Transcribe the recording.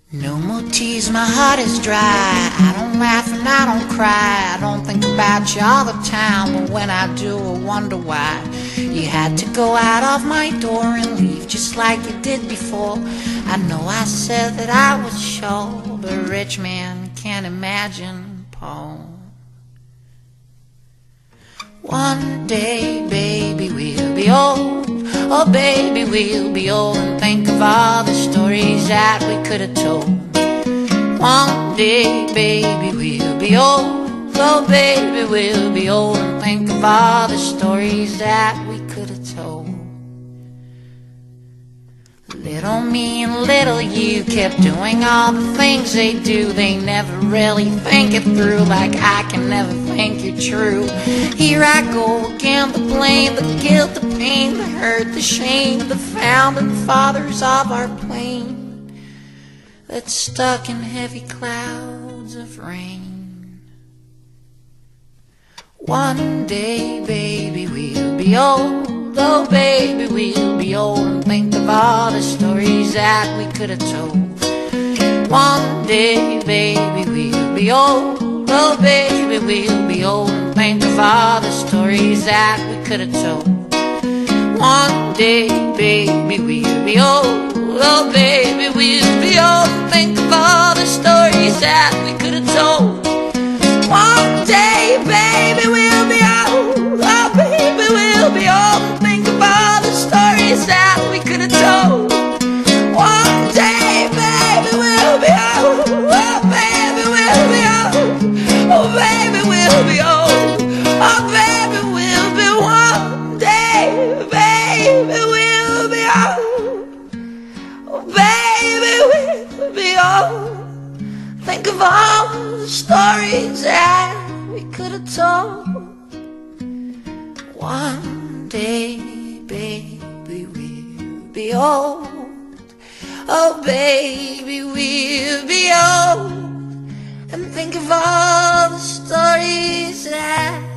No more tears, my heart is dry. I don't laugh and I don't cry. I don't think about you all the time, but when I do, I wonder why you had to go out of my door and leave just like you did before. I know I said that I was sure, but a rich man can't imagine Paul. One day, baby, we'll be old. Oh, baby, we'll be old and think of all the stories that we could have told. One day, baby, we'll be old. Oh, baby, we'll be old and think of all the stories that we could have told. Little me and little you kept doing all the things they do. They never really think it through, like I can never think you're true. Here I go again, the blame, the guilt, the pain, the hurt, the shame, the founding fathers of our plane that's stuck in heavy clouds of rain. One day, baby, we'll be old. Oh, baby, we'll be old and think of all the stories that we could have told. One day, baby, we'll be old. Oh, baby, we'll be old and think of all the stories that we could have told. One day, baby, we'll be old. Oh, baby, we'll be old and think of all the stories that we could have told. One day, baby, we'll be old. Oh, baby, we'll be old and think of all the stories that we could have told. One day, baby, we'll be old. Oh, baby, we'll be old. Oh, baby, we'll be old. Oh, baby, we'll be one day. Baby, we'll be old. Oh, baby, we'll be old. Think of all the stories that we could have told. One day, baby, we'll be old. Oh, baby, we'll be old. And think of all the stories that